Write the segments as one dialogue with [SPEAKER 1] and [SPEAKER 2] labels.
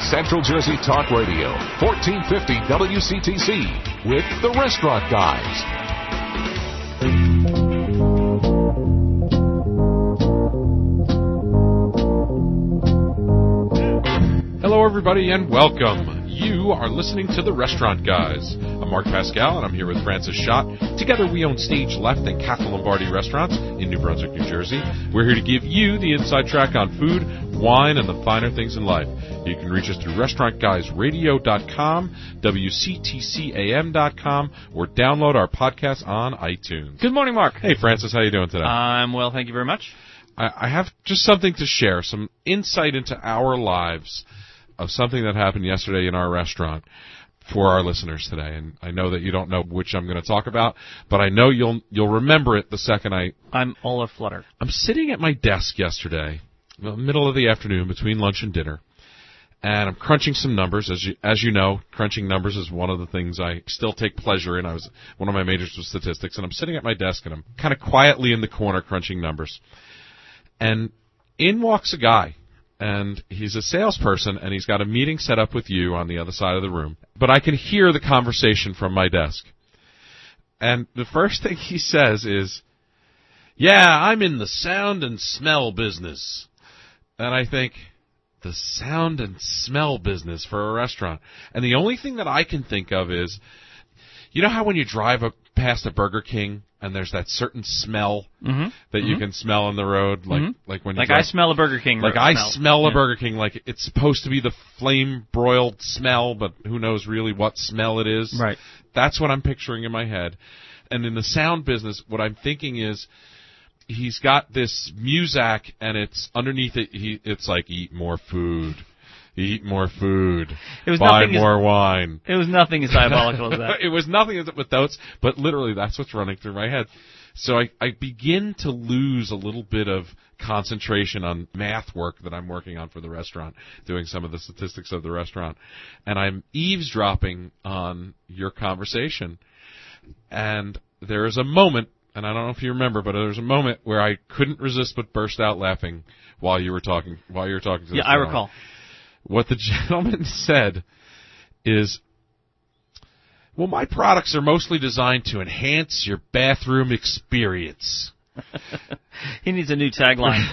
[SPEAKER 1] Central Jersey Talk Radio, 1450 WCTC, with the Restaurant Guys.
[SPEAKER 2] Hello, everybody, and welcome. You are listening to the Restaurant Guys. I'm Mark Pascal, and I'm here with Francis Schott. Together, we own Stage Left and Casa Lombardi restaurants in New Brunswick, New Jersey. We're here to give you the inside track on food, wine, and the finer things in life. You can reach us through restaurantguysradio.com, WCTCAM.com, or download our podcast on iTunes.
[SPEAKER 3] Good morning, Mark.
[SPEAKER 2] Hey, Francis, how you doing today?
[SPEAKER 3] I'm well, thank you very much.
[SPEAKER 2] I have just something to share, some insight into our lives of something that happened yesterday in our restaurant for our listeners today. And I know that you don't know which I'm going to talk about, but I know you'll remember it the second
[SPEAKER 3] I'm all aflutter.
[SPEAKER 2] I'm sitting at my desk yesterday, middle of the afternoon, between lunch and dinner, and I'm crunching some numbers. As you know, crunching numbers is one of the things I still take pleasure in. One of my majors was statistics, and I'm sitting at my desk, and I'm kind of quietly in the corner crunching numbers. And in walks a guy. And he's a salesperson, and he's got a meeting set up with you on the other side of the room. But I can hear the conversation from my desk. And the first thing he says is, "Yeah, I'm in the sound and smell business." And I think, the sound and smell business for a restaurant. And the only thing that I can think of is, you know how when you drive past a Burger King, and there's that certain smell that you can smell on the road, like when you
[SPEAKER 3] I smell a Burger King.
[SPEAKER 2] Like I smell a Burger King, like it's supposed to be the flame broiled smell, but who knows really what smell it is.
[SPEAKER 3] Right.
[SPEAKER 2] That's what I'm picturing in my head. And in the sound business, what I'm thinking is he's got this Muzak, and it's underneath it. It's like eat more food. Eat more food. Buy more wine.
[SPEAKER 3] It was nothing as diabolical as that.
[SPEAKER 2] It was nothing with those, but literally that's what's running through my head. So I begin to lose a little bit of concentration on math work that I'm working on for the restaurant, doing some of the statistics of the restaurant. And I'm eavesdropping on your conversation. And there is a moment, and I don't know if you remember, but there was a moment where I couldn't resist but burst out laughing while you were talking to this gentleman.
[SPEAKER 3] Yeah, I recall.
[SPEAKER 2] What the gentleman said is, well, my products are mostly designed to enhance your bathroom experience.
[SPEAKER 3] He needs a new tagline.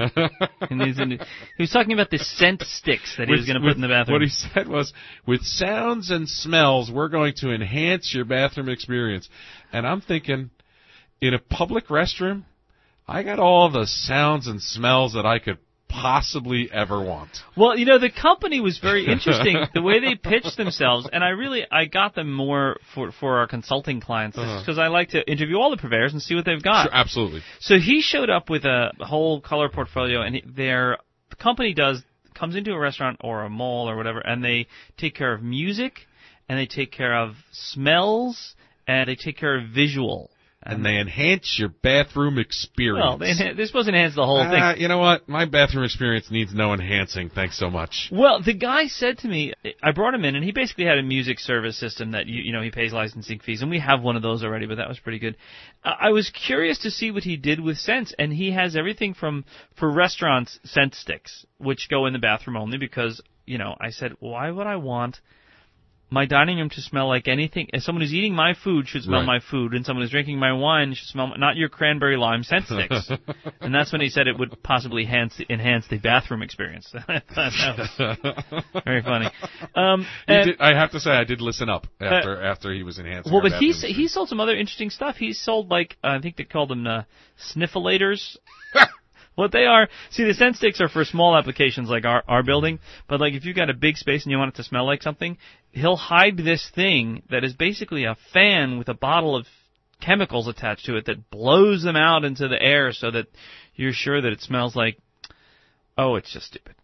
[SPEAKER 3] He was talking about the scent sticks that he was going to put in the bathroom.
[SPEAKER 2] What he said was, with sounds and smells, we're going to enhance your bathroom experience. And I'm thinking, in a public restroom, I got all the sounds and smells that I could possibly ever want.
[SPEAKER 3] Well, you know, the company was very interesting, the way they pitched themselves, and I got them more for our consulting clients, because I like to interview all the purveyors and see what they've got.
[SPEAKER 2] Sure, absolutely.
[SPEAKER 3] So he showed up with a whole color portfolio, and the company comes into a restaurant or a mall or whatever, and they take care of music, and they take care of smells, and they take care of visual.
[SPEAKER 2] And they enhance your bathroom experience.
[SPEAKER 3] Well, they're supposed to enhance the whole thing.
[SPEAKER 2] You know what? My bathroom experience needs no enhancing. Thanks so much.
[SPEAKER 3] Well, the guy said to me, I brought him in, and he basically had a music service system that, he pays licensing fees, and we have one of those already, but that was pretty good. I was curious to see what he did with scents, and he has everything for restaurants, scent sticks, which go in the bathroom only because, I said, why would I want my dining room to smell like anything? If someone who's eating my food should smell my food, and someone who's drinking my wine should smell not your cranberry lime scent sticks. And that's when he said it would possibly enhance the bathroom experience. That was very funny.
[SPEAKER 2] I have to say, I did listen up after he was enhancing.
[SPEAKER 3] Well, but he sold some other interesting stuff. He sold I think they called them sniffilators. What they are, see, the scent sticks are for small applications like our building, but like if you've got a big space and you want it to smell like something, he'll hide this thing that is basically a fan with a bottle of chemicals attached to it that blows them out into the air so that you're sure that it smells like, it's just stupid.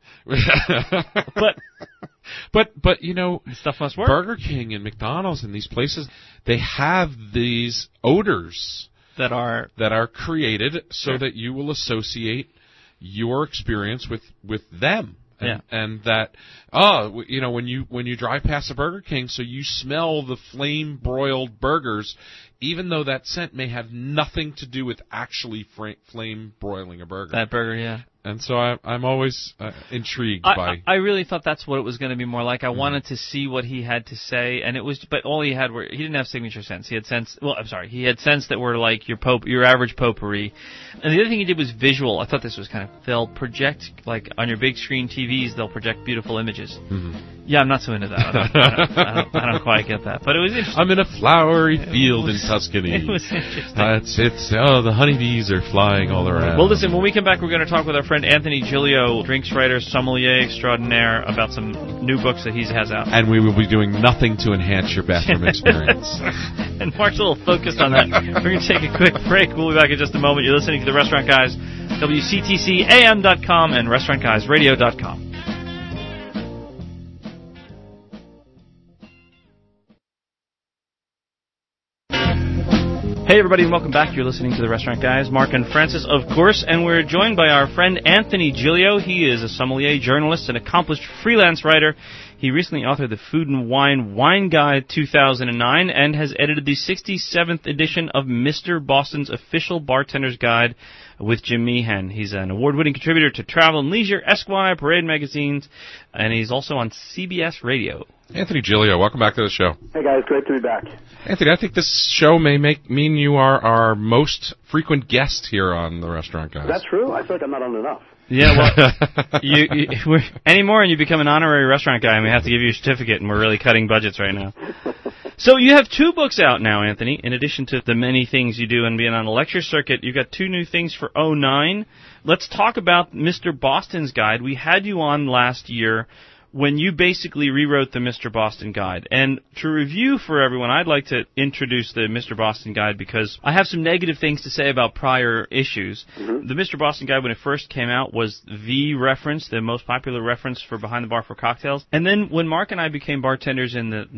[SPEAKER 3] But stuff must work.
[SPEAKER 2] Burger King and McDonald's and these places, they have these odors that are created so that you will associate your experience with them. And that, when you drive past a Burger King, so you smell the flame-broiled burgers, even though that scent may have nothing to do with actually flame broiling a burger.
[SPEAKER 3] That burger, yeah.
[SPEAKER 2] And so I'm always intrigued by.
[SPEAKER 3] I really thought that's what it was going to be more like. I wanted to see what he had to say, and it was. But all he had he didn't have signature scents. He had scents. Well, I'm sorry. He had scents that were like your average potpourri. And the other thing he did was visual. I thought this was kind of. They'll project like on your big screen TVs. They'll project beautiful images. Mm-hmm. Yeah, I'm not so into that. I don't quite get that. But it was interesting.
[SPEAKER 2] I'm in a flowery field in Tuscany.
[SPEAKER 3] It was interesting.
[SPEAKER 2] The honeybees are flying all around.
[SPEAKER 3] Well, listen. When we come back, we're going to talk with our friend Anthony Giglio, drinks writer, sommelier extraordinaire, about some new books that he has out.
[SPEAKER 2] And we will be doing nothing to enhance your bathroom experience.
[SPEAKER 3] And Mark's a little focused on that. We're going to take a quick break. We'll be back in just a moment. You're listening to The Restaurant Guys, WCTCAM.com and RestaurantGuysRadio.com. Hey everybody, and welcome back. You're listening to The Restaurant Guys, Mark and Francis, of course, and we're joined by our friend Anthony Giglio. He is a sommelier, journalist, and accomplished freelance writer. He recently authored the Food and Wine Guide 2009 and has edited the 67th edition of Mr. Boston's Official Bartender's Guide with Jim Meehan. He's an award-winning contributor to Travel and Leisure, Esquire, Parade magazines, and he's also on CBS Radio.
[SPEAKER 2] Anthony Giglio, welcome back to the show.
[SPEAKER 4] Hey guys, great to be back.
[SPEAKER 2] Anthony, I think this show may mean you are our most frequent guest here on The Restaurant Guys.
[SPEAKER 4] Is that true? I feel like I'm not on enough.
[SPEAKER 3] Yeah, well, we're anymore, and you become an honorary restaurant guy, and we have to give you a certificate, and we're really cutting budgets right now. So you have 2 books out now, Anthony, in addition to the many things you do and being on the lecture circuit. You've got 2 new things for 2009. Let's talk about Mr. Boston's Guide. We had you on last year when you basically rewrote the Mr. Boston Guide. And to review for everyone, I'd like to introduce the Mr. Boston Guide because I have some negative things to say about prior issues. Mm-hmm. The Mr. Boston Guide, when it first came out, was the reference, the most popular reference for Behind the Bar for cocktails. And then when Mark and I became bartenders in the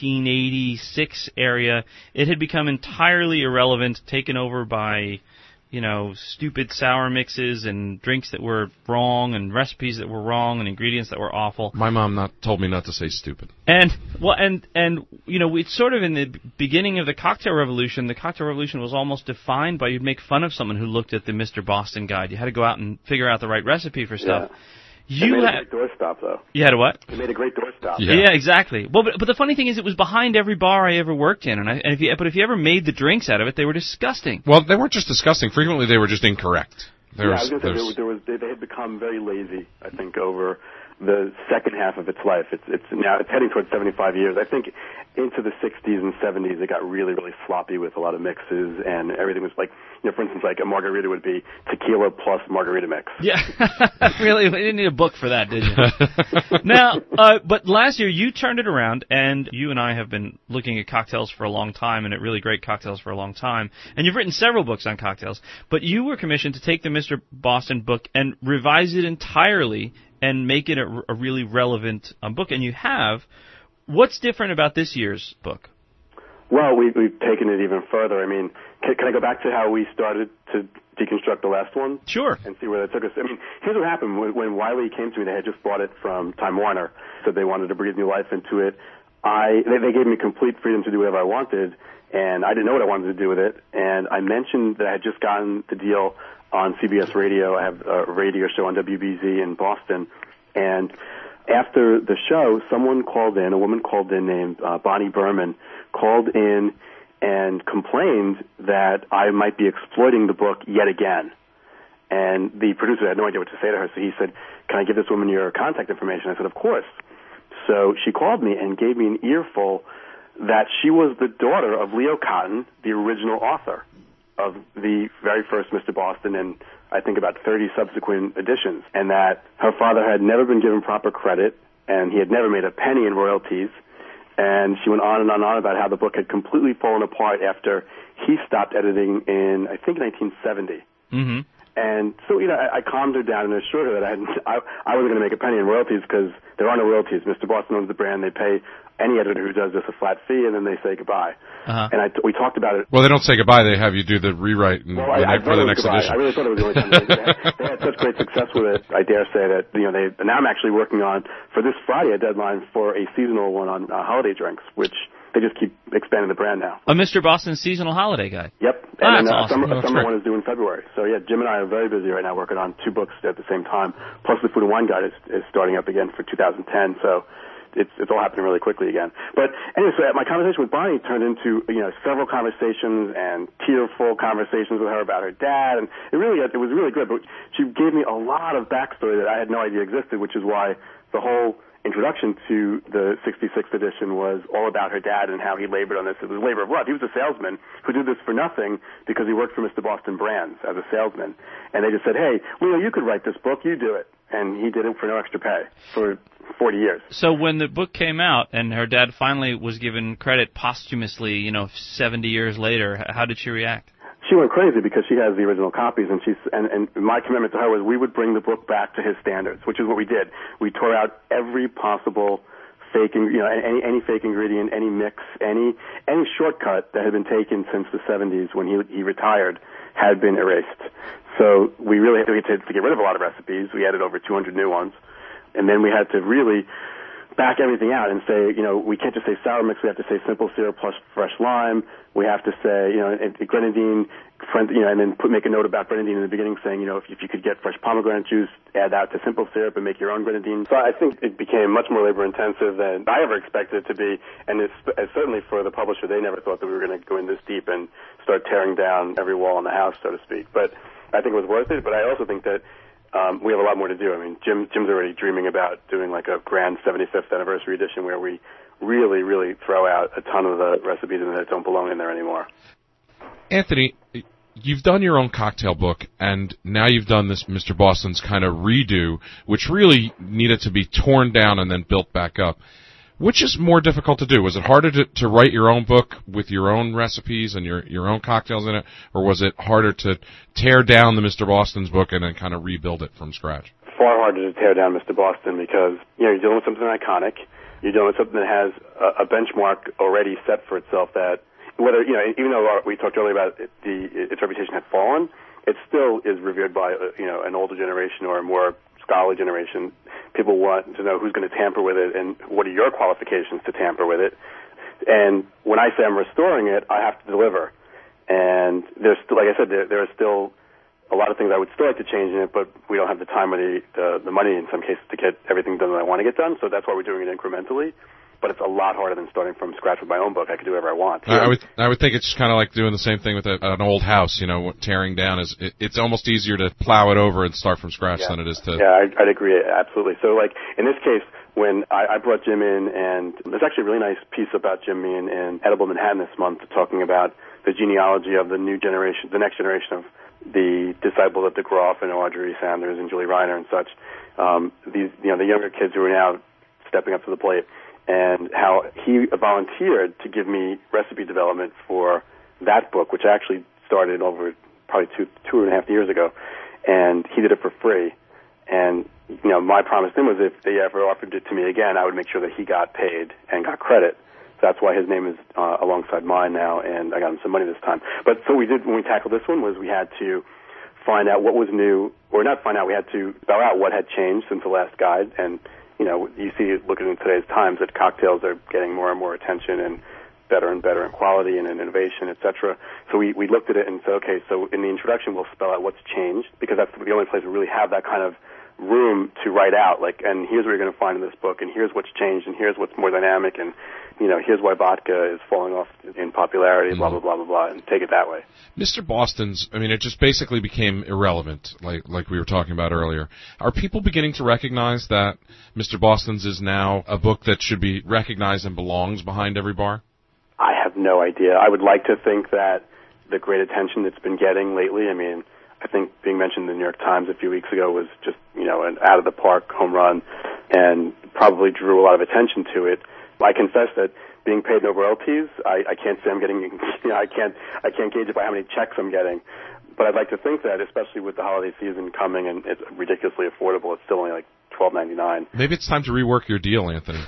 [SPEAKER 3] 1986 area, it had become entirely irrelevant, taken over by stupid sour mixes and drinks that were wrong and recipes that were wrong and ingredients that were awful.
[SPEAKER 2] My mom told me not to say stupid.
[SPEAKER 3] And it's sort of in the beginning of the cocktail revolution. The cocktail revolution was almost defined by you'd make fun of someone who looked at the Mr. Boston Guide. You had to go out and figure out the right recipe for stuff.
[SPEAKER 4] Yeah. You made a great doorstop, though.
[SPEAKER 3] You had a what?
[SPEAKER 4] You made a great doorstop.
[SPEAKER 3] Yeah, exactly. Well, but the funny thing is, it was behind every bar I ever worked in, if you ever made the drinks out of it, they were disgusting.
[SPEAKER 2] Well, they weren't just disgusting. Frequently, they were just incorrect.
[SPEAKER 4] I was going to say they had become very lazy. I think over the second half of its life, it's heading towards 75 years. I think into the 60s and 70s, it got really, really sloppy with a lot of mixes, and everything was like, for instance, like a margarita would be tequila plus margarita mix.
[SPEAKER 3] Yeah, really, we didn't need a book for that, did you? Now, but last year you turned it around, and you and I have been looking at cocktails for a long time, and at really great cocktails for a long time, and you've written several books on cocktails, but you were commissioned to take the Mr. Boston book and revise it entirely and make it a really relevant book, and you have. What's different about this year's book?
[SPEAKER 4] Well, we've taken it even further. I mean, can I go back to how we started to deconstruct the last one?
[SPEAKER 3] Sure.
[SPEAKER 4] And see where that took us. I mean, here's what happened. When Wiley came to me, they had just bought it from Time Warner, so they wanted to breathe new life into it. They gave me complete freedom to do whatever I wanted, and I didn't know what I wanted to do with it. And I mentioned that I had just gotten the deal on CBS Radio. I have a radio show on WBZ in Boston, and after the show, a woman called in named Bonnie Berman, called in and complained that I might be exploiting the book yet again. And the producer had no idea what to say to her, so he said, "Can I give this woman your contact information?" I said, "Of course." So she called me and gave me an earful that she was the daughter of Leo Cotton, the original author of the very first Mr. Boston and I think about 30 subsequent editions, and that her father had never been given proper credit, and he had never made a penny in royalties. And she went on and on and on about how the book had completely fallen apart after he stopped editing in, I think, 1970. Mm-hmm. And so, I calmed her down and assured her that I wasn't going to make a penny in royalties because there are no royalties. Mr. Boston owns the brand. They pay any editor who does this a flat fee, and then they say goodbye. Uh-huh. And we talked about it.
[SPEAKER 2] Well, they don't say goodbye. They have you do the rewrite for the next edition.
[SPEAKER 4] I really thought it was the only time. They had such great success with it. I dare say that now I'm actually working on, for this Friday, a deadline for a seasonal one on holiday drinks, which they just keep expanding the brand now.
[SPEAKER 3] A Mr. Boston seasonal holiday guide.
[SPEAKER 4] Yep.
[SPEAKER 3] Ah,
[SPEAKER 4] And
[SPEAKER 3] that's awesome.
[SPEAKER 4] summer one is due in February. So yeah, Jim and I are very busy right now working on 2 books at the same time. Plus the Food and Wine Guide is starting up again for 2010. So it's all happening really quickly again. But anyway, so my conversation with Bonnie turned into, several conversations and tearful conversations with her about her dad, and it was really good. But she gave me a lot of backstory that I had no idea existed, which is why the whole introduction to the 66th edition was all about her dad and how he labored on this. It was a labor of love. He was a salesman who did this for nothing because he worked for Mr. Boston Brands as a salesman. And they just said, hey, Leo, you could write this book. You do it. And he did it for no extra pay for 40 years.
[SPEAKER 3] So when the book came out and her dad finally was given credit posthumously, 70 years later, how did she react?
[SPEAKER 4] She went crazy because she has the original copies, and and my commitment to her was we would bring the book back to his standards, which is what we did. We tore out every possible fake, any fake ingredient, any mix, any shortcut that had been taken since the 70s when he retired had been erased. So we really had to get rid of a lot of recipes. We added over 200 new ones, and then we had to really back everything out and say, we can't just say sour mix. We have to say simple syrup plus fresh lime. We have to say, grenadine, and then make a note about grenadine in the beginning, saying, if you could get fresh pomegranate juice, add that to simple syrup and make your own grenadine. So I think it became much more labor intensive than I ever expected it to be, and it's certainly for the publisher, they never thought that we were going to go in this deep and start tearing down every wall in the house, so to speak. But I think it was worth it. But I also think that we have a lot more to do. I mean, Jim's already dreaming about doing like a grand 75th anniversary edition where we really, really throw out a ton of the recipes that don't belong in there anymore.
[SPEAKER 2] Anthony, you've done your own cocktail book, and now you've done this Mr. Boston's kind of redo, which really needed to be torn down and then built back up. Which is more difficult to do? Was it harder to write your own book with your own recipes and your own cocktails in it, or was it harder to tear down the Mr. Boston's book and then kind of rebuild it from scratch?
[SPEAKER 4] Far harder to tear down Mr. Boston because you're dealing with something iconic. You're dealing with something that has a benchmark already set for itself that whether, even though we talked earlier about its reputation had fallen, it still is revered by, an older generation or a more scholarly generation. People want to know who's going to tamper with it and what are your qualifications to tamper with it. And when I say I'm restoring it, I have to deliver. And there's still, like I said, there are still a lot of things I would still like to change in it, but we don't have the time or the money in some cases to get everything done that I want to get done. So that's why we're doing it incrementally. But it's a lot harder than starting from scratch with my own book. I can do whatever I want.
[SPEAKER 2] I would think it's kind of like doing the same thing with an old house. Tearing down it's almost easier to plow it over and start from scratch than it is to.
[SPEAKER 4] Yeah, I'd agree absolutely. So like in this case, when I brought Jim in, and there's actually a really nice piece about Jim in Edible Manhattan this month, talking about the genealogy of the new generation, the next generation of the disciples of DeGraff and Audrey Sanders and Julie Reiner and such. The younger kids who are now stepping up to the plate. And how he volunteered to give me recipe development for that book, which I actually started over probably two and a half years ago, and he did it for free. And my promise to him was if they ever offered it to me again, I would make sure that he got paid and got credit. So that's why his name is alongside mine now, and I got him some money this time. But so we did when we tackled this one was we had to find out what was new, or not find out. We had to spell out what had changed since the last guide, and you see, looking in today's times, that cocktails are getting more and more attention and better in quality and in innovation, etc. So we looked at it and said, okay, so in the introduction we'll spell out what's changed, because that's the only place we really have that kind of room to write out, and here's what you're going to find in this book, and here's what's changed, and here's what's more dynamic, and here's why vodka is falling off in popularity, blah, blah, blah, blah, blah, and take it that way.
[SPEAKER 2] Mr. Boston's, it just basically became irrelevant, like we were talking about earlier. Are people beginning to recognize that Mr. Boston's is now a book that should be recognized and belongs behind every bar?
[SPEAKER 4] I have no idea. I would like to think that the great attention it's been getting lately, I think being mentioned in the New York Times a few weeks ago was just, an out-of-the-park home run and probably drew a lot of attention to it. I confess that being paid no royalties, I can't say I'm getting, I can't gauge it by how many checks I'm getting. But I'd like to think that, especially with the holiday season coming and it's ridiculously affordable, it's still only like $12.99.
[SPEAKER 2] Maybe it's time to rework your deal, Anthony.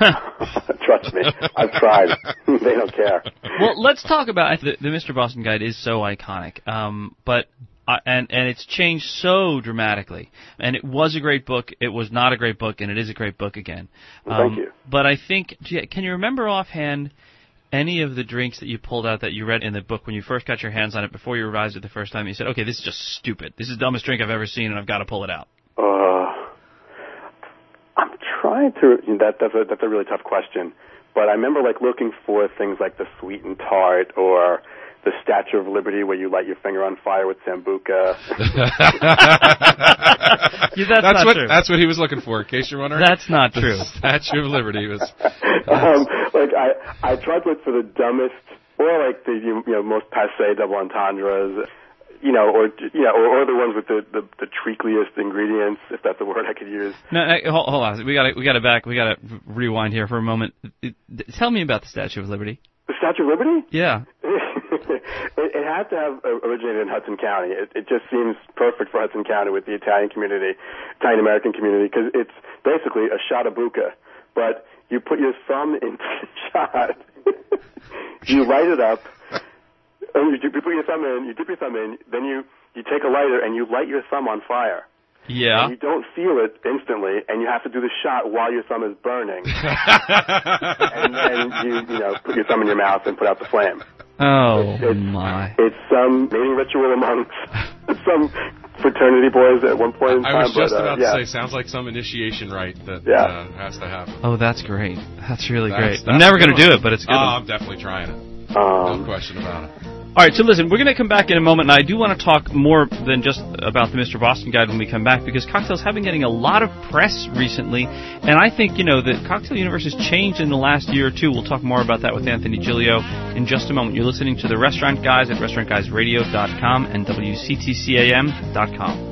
[SPEAKER 4] Trust me, I've tried. They don't care.
[SPEAKER 3] Well, let's talk about the Mr. Boston Guide is so iconic, but. And it's changed so dramatically. And it was a great book, it was not a great book, and it is a great book again.
[SPEAKER 4] Well, thank you.
[SPEAKER 3] But I think, can you remember offhand any of the drinks that you pulled out that you read in the book when you first got your hands on it before you revised it the first time? You said, okay, this is just stupid. This is the dumbest drink I've ever seen, and I've got to pull it out.
[SPEAKER 4] I'm trying to. That's a really tough question. But I remember looking for things like the Sweet and Tart or the Statue of Liberty, where you light your finger on fire with Sambuca.
[SPEAKER 3] That's not true.
[SPEAKER 2] That's what he was looking for, in case you're wondering.
[SPEAKER 3] That's not true.
[SPEAKER 2] The Statue of Liberty was.
[SPEAKER 4] I tried to look for the dumbest, or the most passé double entendres, or the ones with the treacliest ingredients, if that's a word I could use.
[SPEAKER 3] No, hold on. We got to rewind here for a moment. Tell me about the Statue of Liberty.
[SPEAKER 4] The Statue of Liberty?
[SPEAKER 3] Yeah.
[SPEAKER 4] It had to have originated in Hudson County. It just seems perfect for Hudson County with the Italian American community, because it's basically a shot of buca, but you put your thumb into the shot, you light it up, and you put your thumb in, you dip your thumb in, then you take a lighter and you light your thumb on fire.
[SPEAKER 3] Yeah.
[SPEAKER 4] And you don't feel it instantly, and you have to do the shot while your thumb is burning. And then you put your thumb in your mouth and put out the flame.
[SPEAKER 3] Oh, my.
[SPEAKER 4] It's some mating ritual amongst some fraternity boys at one point in time.
[SPEAKER 2] I was just about to say, sounds like some initiation rite that has to happen.
[SPEAKER 3] Oh, that's great. That's really great. I'm never going to do it, but it's good.
[SPEAKER 2] I'm definitely trying it. No question about it.
[SPEAKER 3] All right, so listen, we're going to come back in a moment, and I do want to talk more than just about the Mr. Boston Guide when we come back, because cocktails have been getting a lot of press recently, and I think, the cocktail universe has changed in the last year or two. We'll talk more about that with Anthony Giglio in just a moment. You're listening to The Restaurant Guys at restaurantguysradio.com and WCTCAM.com.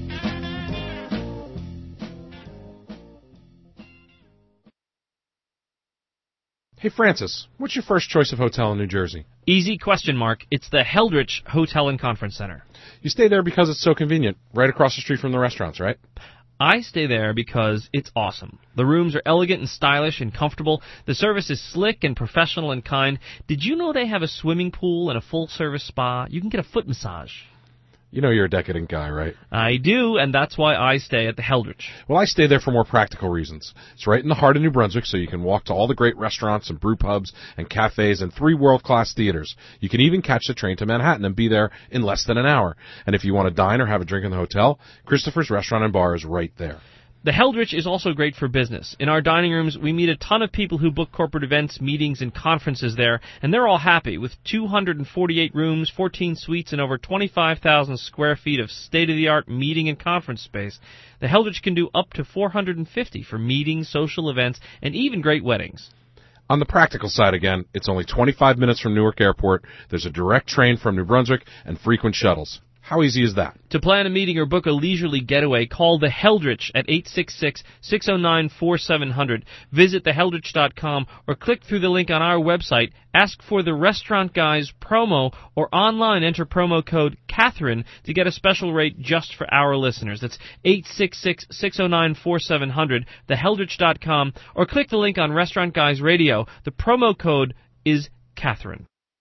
[SPEAKER 2] Hey, Francis, what's your first choice of hotel in New Jersey?
[SPEAKER 5] Easy question mark. It's the Heldrich Hotel and Conference Center.
[SPEAKER 2] You stay there because it's so convenient, right across the street from the restaurants, right?
[SPEAKER 5] I stay there because it's awesome. The rooms are elegant and stylish and comfortable. The service is slick and professional and kind. Did you know they have a swimming pool and a full-service spa? You can get a foot massage.
[SPEAKER 2] You know you're a decadent guy, right?
[SPEAKER 5] I do, and that's why I stay at the Heldrich.
[SPEAKER 2] Well, I stay there for more practical reasons. It's right in the heart of New Brunswick, so you can walk to all the great restaurants and brew pubs and cafes and 3 world-class theaters. You can even catch the train to Manhattan and be there in less than an hour. And if you want to dine or have a drink in the hotel, Christopher's Restaurant and Bar is right there.
[SPEAKER 5] The Heldrich is also great for business. In our dining rooms, we meet a ton of people who book corporate events, meetings, and conferences there, and they're all happy. With 248 rooms, 14 suites, and over 25,000 square feet of state-of-the-art meeting and conference space, the Heldrich can do up to 450 for meetings, social events, and even great weddings.
[SPEAKER 2] On the practical side, again, it's only 25 minutes from Newark Airport. There's a direct train from New Brunswick and frequent shuttles. How easy is that?
[SPEAKER 5] To plan a meeting or book a leisurely getaway, call the Heldrich at 866-609-4700. Visit theheldrich.com or click through the link on our website. Ask for the Restaurant Guys promo or online enter promo code Catherine to get a special rate just for our listeners. That's 866-609-4700, theheldrich.com, or click the link on Restaurant Guys Radio. The promo code is Catherine.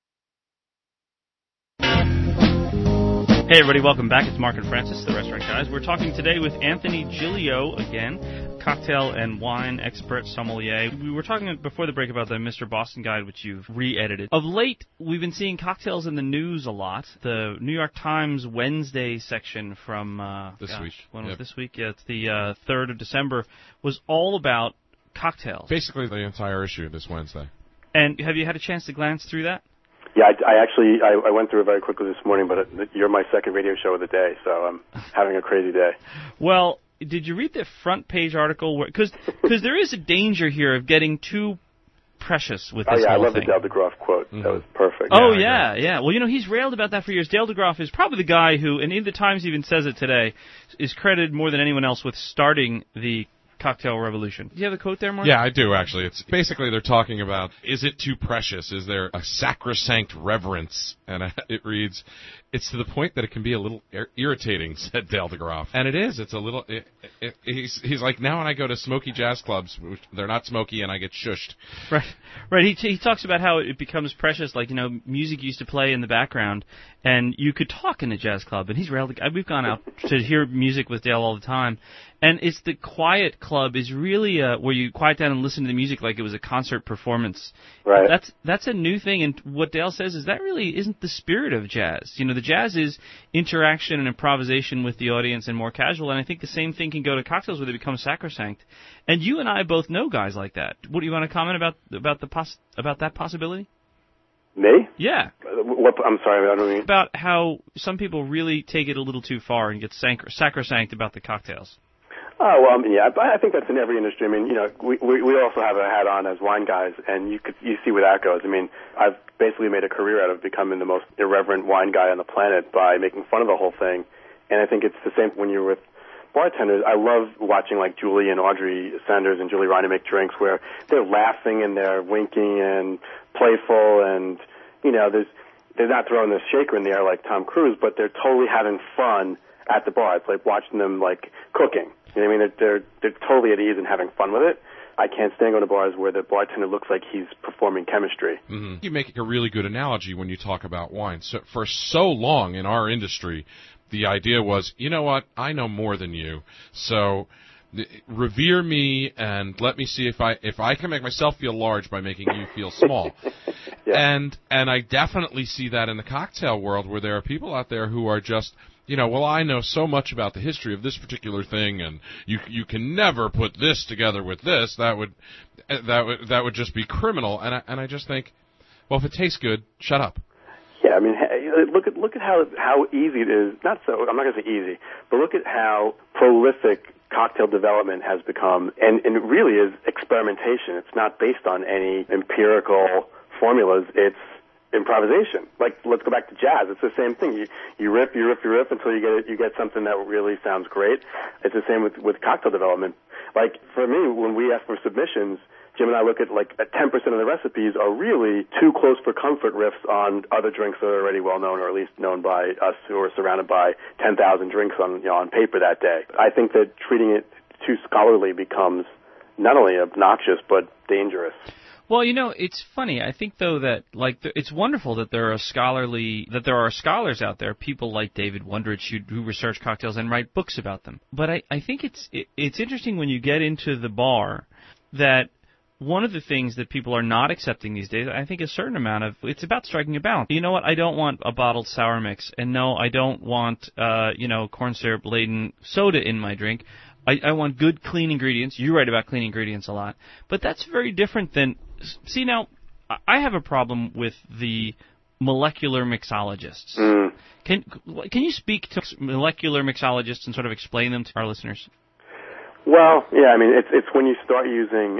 [SPEAKER 3] Hey everybody, welcome back. It's Mark and Francis, the Restaurant Guys. We're talking today with Anthony Giglio again, cocktail and wine expert sommelier. We were talking before the break about the Mr. Boston Guide, which you've re-edited. Of late, we've been seeing cocktails in the news a lot. The New York Times Wednesday section from
[SPEAKER 2] this week.
[SPEAKER 3] When was this week? Yeah, it's the 3rd of December, was all about cocktails.
[SPEAKER 2] Basically the entire issue this Wednesday.
[SPEAKER 3] And have you had a chance to glance through that?
[SPEAKER 4] Yeah, I went through it very quickly this morning, but you're my second radio show of the day, so I'm having a crazy day.
[SPEAKER 3] Well, did you read the front page article? Because there is a danger here of getting too precious with this whole thing.
[SPEAKER 4] I love the Dale DeGroff quote. Mm-hmm. That was perfect.
[SPEAKER 3] Oh, yeah. Well, he's railed about that for years. Dale DeGroff is probably the guy who, and the Times even says it today, is credited more than anyone else with starting the cocktail revolution. Do you have the quote there, Mark?
[SPEAKER 2] Yeah, I do, actually. It's basically they're talking about, is it too precious? Is there a sacrosanct reverence? And it reads, It's to the point that it can be a little irritating, said Dale DeGroff. And it is. It's a little... He's like, now when I go to smoky jazz clubs, they're not smoky and I get shushed.
[SPEAKER 3] Right. He talks about how it becomes precious. Like, music used to play in the background, and you could talk in a jazz club. And we've gone out to hear music with Dale all the time. And it's the quiet club is really where you quiet down and listen to the music like it was a concert performance.
[SPEAKER 4] Right.
[SPEAKER 3] That's a new thing, and what Dale says is that really isn't the spirit of jazz. The jazz is interaction and improvisation with the audience and more casual, and I think the same thing can go to cocktails where they become sacrosanct. And you and I both know guys like that. What do you want to comment about that possibility?
[SPEAKER 4] Me?
[SPEAKER 3] Yeah.
[SPEAKER 4] I'm sorry, I don't mean...
[SPEAKER 3] About how some people really take it a little too far and get sacrosanct about the cocktails.
[SPEAKER 4] Oh, well, yeah, I think that's in every industry. I mean, we also have a hat on as wine guys, and you see where that goes. I mean, I've basically made a career out of becoming the most irreverent wine guy on the planet by making fun of the whole thing. And I think it's the same when you're with bartenders. I love watching like Julie and Audrey Sanders and Julie Ryan make drinks where they're laughing and they're winking and playful, and they're not throwing this shaker in the air like Tom Cruise, but they're totally having fun at the bar. It's like watching them like cooking. I mean, they're totally at ease and having fun with it. I can't stand going to bars where the bartender looks like he's performing chemistry.
[SPEAKER 2] Mm-hmm. You make a really good analogy when you talk about wine. So for so long in our industry, the idea was, you know what, I know more than you, so revere me and let me see if I can make myself feel large by making you feel small. Yeah. And I definitely see that in the cocktail world where there are people out there who are just... well, I know so much about the history of this particular thing, and you can never put this together with this. That would just be criminal. And I just think, well, if it tastes good, shut up.
[SPEAKER 4] Yeah, I mean, look at how easy it is. I'm not going to say easy, but look at how prolific cocktail development has become, and it really is experimentation. It's not based on any empirical formulas. It's improvisation. Like, let's go back to jazz. It's the same thing. You riff until you get something that really sounds great. It's the same with cocktail development. Like, for me, when we ask for submissions, Jim and I look at 10% of the recipes are really too close for comfort riffs on other drinks that are already well known, or at least known by us who are surrounded by 10,000 drinks on paper that day. I think that treating it too scholarly becomes not only obnoxious but dangerous.
[SPEAKER 3] Well, it's funny. I think, though, that it's wonderful that there are scholars out there, people like David Wondrich who research cocktails and write books about them. But I think it's interesting when you get into the bar that one of the things that people are not accepting these days, I think a certain amount of, it's about striking a balance. You know what? I don't want a bottled sour mix, and no, I don't want corn syrup laden soda in my drink. I want good, clean ingredients. You write about clean ingredients a lot. But that's very different than... See, now, I have a problem with the molecular mixologists. Mm. Can you speak to molecular mixologists and sort of explain them to our listeners?
[SPEAKER 4] Well, yeah, I mean, it's when you start using...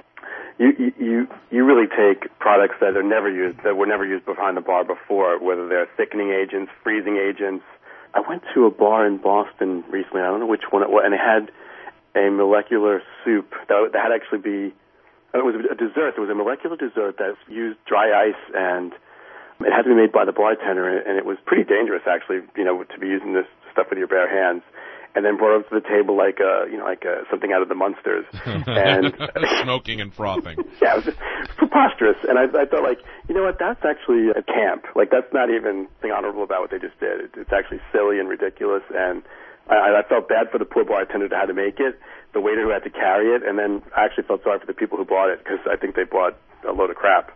[SPEAKER 4] You really take products that were never used behind the bar before, whether they're thickening agents, freezing agents. I went to a bar in Boston recently. I don't know which one it was, and it had a molecular soup that had actually be... It was a dessert. There was a molecular dessert that used dry ice, and it had to be made by the bartender, and it was pretty dangerous, actually, to be using this stuff with your bare hands. And then brought it to the table like something out of the Munsters, and
[SPEAKER 2] smoking and frothing.
[SPEAKER 4] Yeah, it was just preposterous. And I thought, what? That's actually a camp. That's not even anything honorable about what they just did. It's actually silly and ridiculous. And I felt bad for the poor bartender that had to make it, the waiter who had to carry it, and then I actually felt sorry for the people who bought it because I think they bought a load of crap.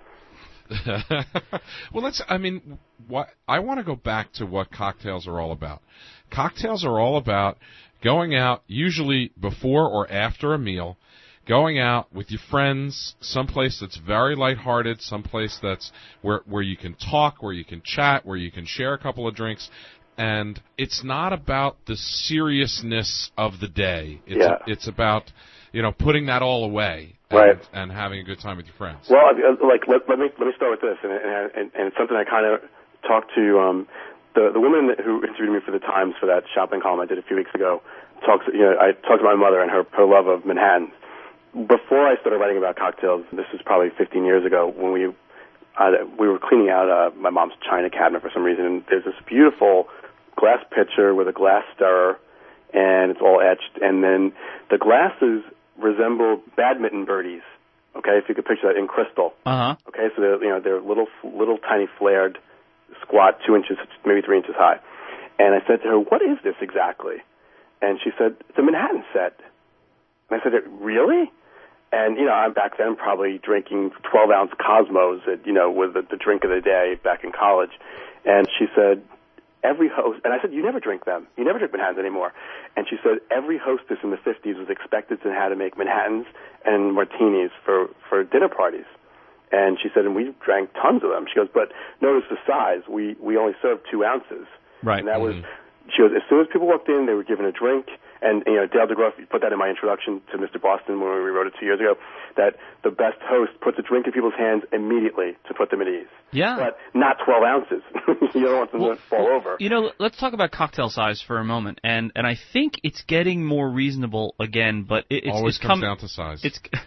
[SPEAKER 2] Well, I want to go back to what cocktails are all about. Cocktails are all about going out, usually before or after a meal, going out with your friends, someplace that's very lighthearted, someplace that's where you can talk, where you can chat, where you can share a couple of drinks. And it's not about the seriousness of the day. It's about, putting that all away.
[SPEAKER 4] Right.
[SPEAKER 2] And having a good time with your friends.
[SPEAKER 4] Well, let me start with this, and it's something I kind of talked to the woman who interviewed me for the Times for that shopping column I did a few weeks ago. I talked to my mother and her love of Manhattan. Before I started writing about cocktails, this was probably 15 years ago, when we were cleaning out my mom's china cabinet for some reason, and there's this beautiful glass pitcher with a glass stirrer, and it's all etched. And then the glasses resemble badminton birdies. Okay, if you could picture that in crystal. Okay, so they're little tiny flared, squat, 2 inches, maybe 3 inches high. And I said to her, "What is this exactly?" And she said, "It's a Manhattan set." And I said, "Really?" And, I'm back then probably drinking 12-ounce Cosmos, with the drink of the day back in college. And she said, every host, and I said, "You never drink them. You never drink Manhattans anymore." And she said, every hostess in the 50s was expected to know how to make Manhattans and martinis for dinner parties. And she said, and we drank tons of them. She goes, but notice the size. We only served 2 ounces.
[SPEAKER 5] Right.
[SPEAKER 4] And that was, she goes, as soon as people walked in, they were given a drink. And, Dale DeGroff put that in my introduction to Mr. Boston when we wrote it 2 years ago, that the best host puts a drink in people's hands immediately to put them at ease.
[SPEAKER 5] Yeah.
[SPEAKER 4] But not 12 ounces. You don't want them to fall over.
[SPEAKER 5] Let's talk about cocktail size for a moment. And I think it's getting more reasonable again, but
[SPEAKER 2] always comes down to size.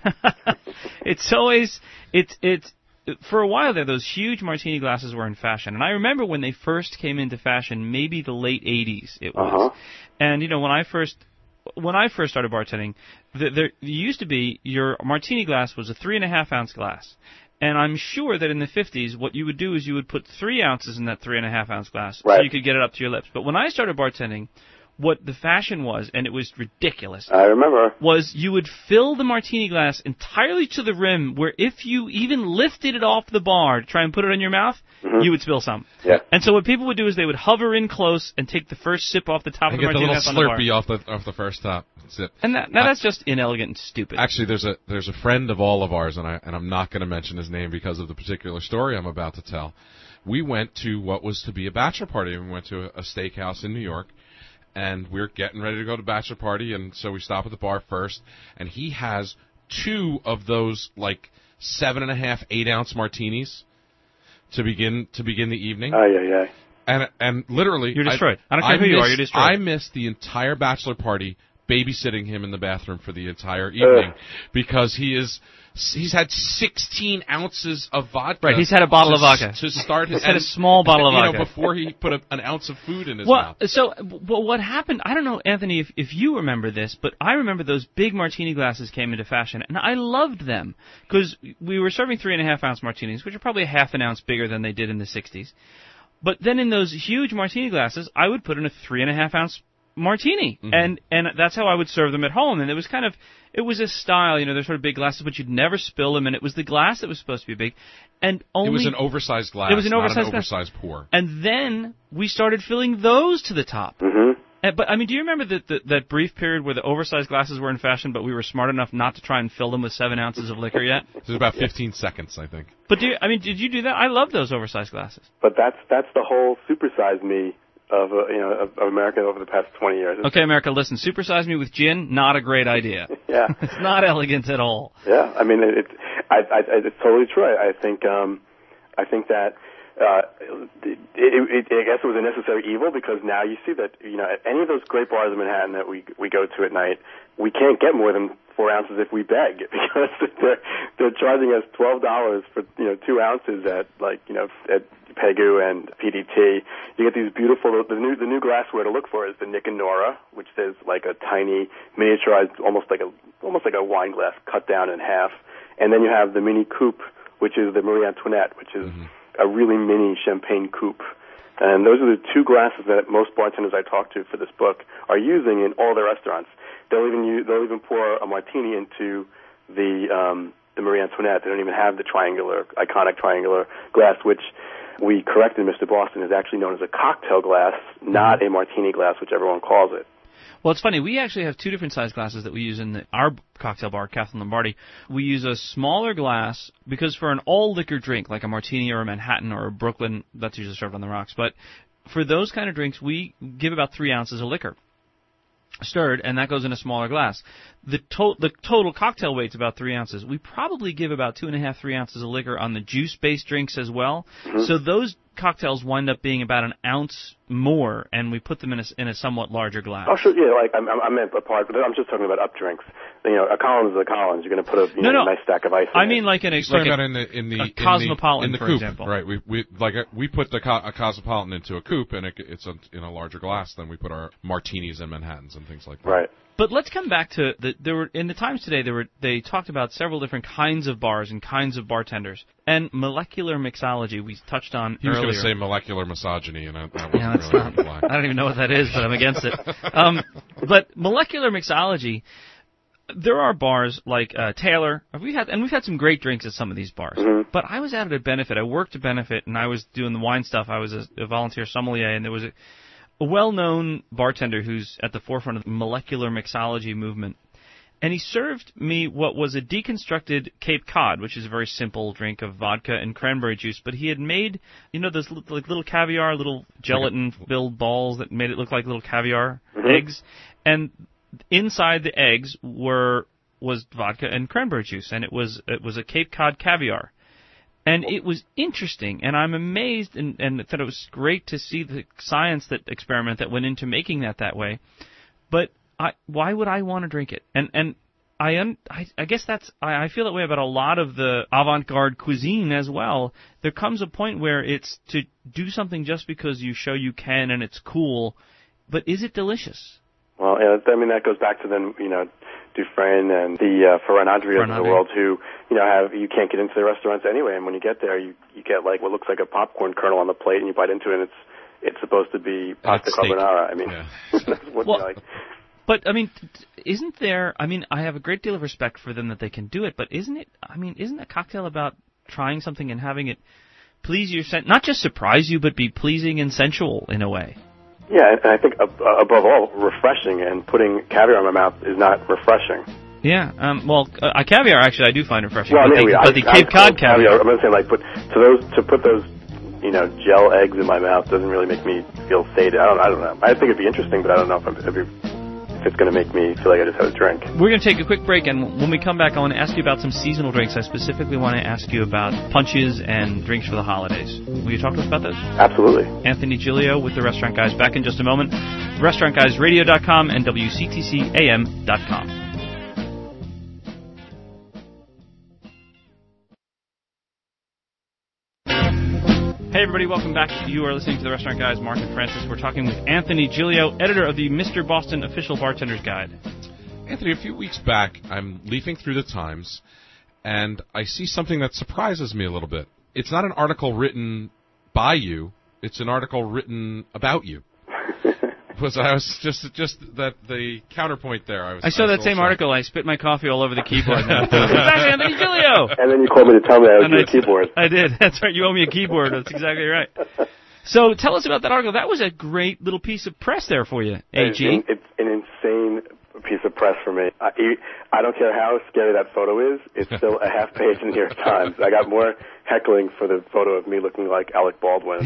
[SPEAKER 5] It's for a while there, those huge martini glasses were in fashion. And I remember when they first came into fashion, maybe the late 80s it was. And, when I first started bartending, there used to be your martini glass was a 3.5-ounce glass. And I'm sure that in the 50s, what you would do is you would put 3 ounces in that 3.5-ounce glass so you could get it up to your lips. But when I started bartending, what the fashion was, and it was ridiculous,
[SPEAKER 4] I remember,
[SPEAKER 5] was you would fill the martini glass entirely to the rim, where if you even lifted it off the bar to try and put it in your mouth, you would spill some.
[SPEAKER 4] Yeah.
[SPEAKER 5] And so what people would do is they would hover in close and take the first sip off the top of the martini glass on the bar.
[SPEAKER 2] Get the little slurpee off the first top sip.
[SPEAKER 5] And that's just inelegant and stupid.
[SPEAKER 2] Actually, there's a friend of all of ours, and I'm not going to mention his name because of the particular story I'm about to tell. We went to what was to be a bachelor party, and we went to a steakhouse in New York. And we're getting ready to go to bachelor party, and so we stop at the bar first. And he has 2 of those 7.5, 8-ounce martinis to begin the evening. And literally,
[SPEAKER 5] you're destroyed. I don't care who you are. You're destroyed.
[SPEAKER 2] I missed the entire bachelor party babysitting him in the bathroom for the entire evening because he's had 16 ounces of vodka.
[SPEAKER 5] Right, he's had a bottle of vodka
[SPEAKER 2] to start his.
[SPEAKER 5] He's had a small bottle of vodka
[SPEAKER 2] before he put an ounce of food in his mouth.
[SPEAKER 5] So what happened? I don't know, Anthony, if you remember this, but I remember those big martini glasses came into fashion, and I loved them because we were serving 3.5-ounce martinis, which are probably 1/2 ounce bigger than they did in the 60s. But then in those huge martini glasses, I would put in a 3.5-ounce martini, and that's how I would serve them at home. And it was a style, they're sort of big glasses, but you'd never spill them, and it was the glass that was supposed to be big. And
[SPEAKER 2] it was an oversized glass.
[SPEAKER 5] It was an oversized
[SPEAKER 2] glass. Oversized pour.
[SPEAKER 5] And then we started filling those to the top. But do you remember that brief period where the oversized glasses were in fashion, but we were smart enough not to try and fill them with 7 ounces of liquor yet?
[SPEAKER 2] It was about 15 seconds, I think.
[SPEAKER 5] But did you do that? I love those oversized glasses.
[SPEAKER 4] But that's the whole supersize me of America over the past 20 years.
[SPEAKER 5] Okay, America, listen, supersize me with gin, not a great idea.
[SPEAKER 4] Yeah.
[SPEAKER 5] It's not elegant at all.
[SPEAKER 4] Yeah, I mean, it's totally true. I think that I guess it was a necessary evil because now you see that, at any of those great bars in Manhattan that we go to at night, we can't get more than 4 ounces if we beg because they're charging us $12 for 2 ounces at at Pegu and PDT. You get these beautiful the new glassware to look for is the Nick and Nora, which is like a tiny miniaturized almost like a wine glass cut down in half, and then you have the mini coupe, which is the Marie Antoinette, which is a really mini champagne coupe. And those are the 2 glasses that most bartenders I talk to for this book are using in all their restaurants. They'll even pour a martini into the Marie Antoinette. They don't even have the iconic triangular glass, which we corrected Mr. Boston is actually known as a cocktail glass, not a martini glass, which everyone calls it.
[SPEAKER 5] Well, it's funny. We actually have 2 different size glasses that we use in our cocktail bar, Kathleen Lombardi. We use a smaller glass because for an all-liquor drink, like a martini or a Manhattan or a Brooklyn, that's usually served on the rocks. But for those kind of drinks, we give about 3 ounces of liquor stirred, and that goes in a smaller glass. The total cocktail weight's about 3 ounces. We probably give about 2.5, 3 ounces of liquor on the juice-based drinks as well. So those cocktails wind up being about an ounce more, and we put them in a somewhat larger glass.
[SPEAKER 4] Oh, sure, yeah. I meant a part, but I'm just talking about up drinks. a Collins is a Collins. You're going to put a nice stack of ice.
[SPEAKER 3] I mean, like in a Cosmopolitan,
[SPEAKER 2] in the
[SPEAKER 3] for
[SPEAKER 2] coupe,
[SPEAKER 3] example.
[SPEAKER 2] right? We put a Cosmopolitan into a coupe, and it's in a larger glass than we put our martinis and Manhattans and things like that.
[SPEAKER 4] Right.
[SPEAKER 3] But let's come back to there were in the Times today. They talked about several different kinds of bars and kinds of bartenders and molecular mixology. We touched on
[SPEAKER 2] He was
[SPEAKER 3] earlier.
[SPEAKER 2] going to say molecular misogyny, and that wasn't
[SPEAKER 3] Yeah,
[SPEAKER 2] really going to fly.
[SPEAKER 3] I don't even know what that is, but I'm against it. But molecular mixology. There are bars like Taylor. We've had some great drinks at some of these bars.
[SPEAKER 4] Mm-hmm.
[SPEAKER 3] But I was out at Benefit. I worked at Benefit, and I was doing the wine stuff. I was a volunteer sommelier, and there was a well-known bartender who's at the forefront of the molecular mixology movement. And he served me what was a deconstructed Cape Cod, which is a very simple drink of vodka and cranberry juice. But he had made, those little caviar, little gelatin-filled balls that made it look like little caviar eggs. And inside the eggs was vodka and cranberry juice, and it was a Cape Cod caviar. And it was interesting, and I'm amazed and thought it was great to see the science experiment that went into making that way. But why would I want to drink it? And I guess I feel that way about a lot of the avant-garde cuisine as well. There comes a point where it's to do something just because you show you can and it's cool, but is it delicious?
[SPEAKER 4] Well, that goes back to then, Dufresne and the Ferran Adriàs of the world who, you can't get into the restaurants anyway, and when you get there, you get like what looks like a popcorn kernel on the plate, and you bite into it, and it's supposed to be pasta carbonara. I mean, that's what you like.
[SPEAKER 3] But, isn't there, I have a great deal of respect for them that they can do it, but isn't a cocktail about trying something and having it please your sense, not just surprise you, but be pleasing and sensual in a way?
[SPEAKER 4] Yeah, and I think above all, refreshing, and putting caviar in my mouth is not refreshing.
[SPEAKER 3] Yeah, caviar actually I do find refreshing.
[SPEAKER 4] Well,
[SPEAKER 3] but the Cape Cod caviar.
[SPEAKER 4] I'm going to say to put those gel eggs in my mouth doesn't really make me feel sated. I don't know. I think it'd be interesting, but I don't know if it's going to make me feel like I just had a drink.
[SPEAKER 3] We're going to take a quick break, and when we come back, I want to ask you about some seasonal drinks. I specifically want to ask you about punches and drinks for the holidays. Will you talk to us about those?
[SPEAKER 4] Absolutely.
[SPEAKER 3] Anthony Gilio with the Restaurant Guys back in just a moment. RestaurantGuysRadio.com and WCTCAM.com. Hey everybody, welcome back. You are listening to the Restaurant Guys, Mark and Francis. We're talking with Anthony Gilio, editor of the Mr. Boston Official Bartender's Guide.
[SPEAKER 2] Anthony, a few weeks back, I'm leafing through the Times, and I see something that surprises me a little bit. It's not an article written by you, it's an article written about you. I was just that the counterpoint there. I
[SPEAKER 3] saw that same article. I spit my coffee all over the keyboard. That's Anthony Gilio.
[SPEAKER 4] And then you called me to tell me I was your keyboard.
[SPEAKER 3] I did. That's right. You owe me a keyboard. That's exactly right. So tell us about that article. That was a great little piece of press there for you, AG.
[SPEAKER 4] It's an insane piece of press for me. I don't care how scary that photo is. It's still a half page in the New York Times. I got more heckling for the photo of me looking like Alec Baldwin.